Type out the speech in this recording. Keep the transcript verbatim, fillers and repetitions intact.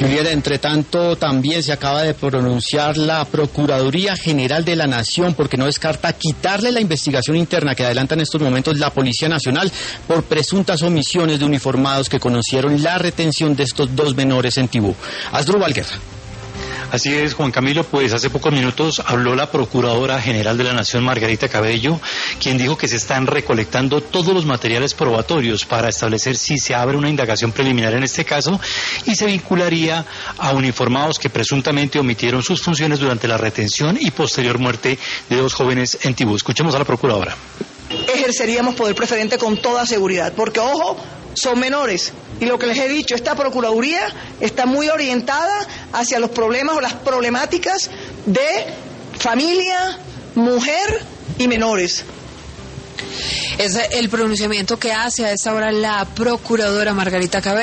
Julieta, entre tanto, también se acaba de pronunciar la Procuraduría General de la Nación, porque no descarta quitarle la investigación interna que adelanta en estos momentos la Policía Nacional por presuntas omisiones de uniformados que conocieron la retención de estos dos menores en Tibú. Asdrúbal Guerra. Así es, Juan Camilo, pues hace pocos minutos habló la Procuradora General de la Nación, Margarita Cabello, quien dijo que se están recolectando todos los materiales probatorios para establecer si se abre una indagación preliminar en este caso y se vincularía a uniformados que presuntamente omitieron sus funciones durante la retención y posterior muerte de dos jóvenes en Tibú. Escuchemos a la Procuradora. Ejerceríamos poder preferente con toda seguridad, porque ojo, son menores. Y lo que les he dicho, esta Procuraduría está muy orientada hacia los problemas o las problemáticas de familia, mujer y menores. Es el pronunciamiento que hace a esta hora la Procuradora Margarita Cabello.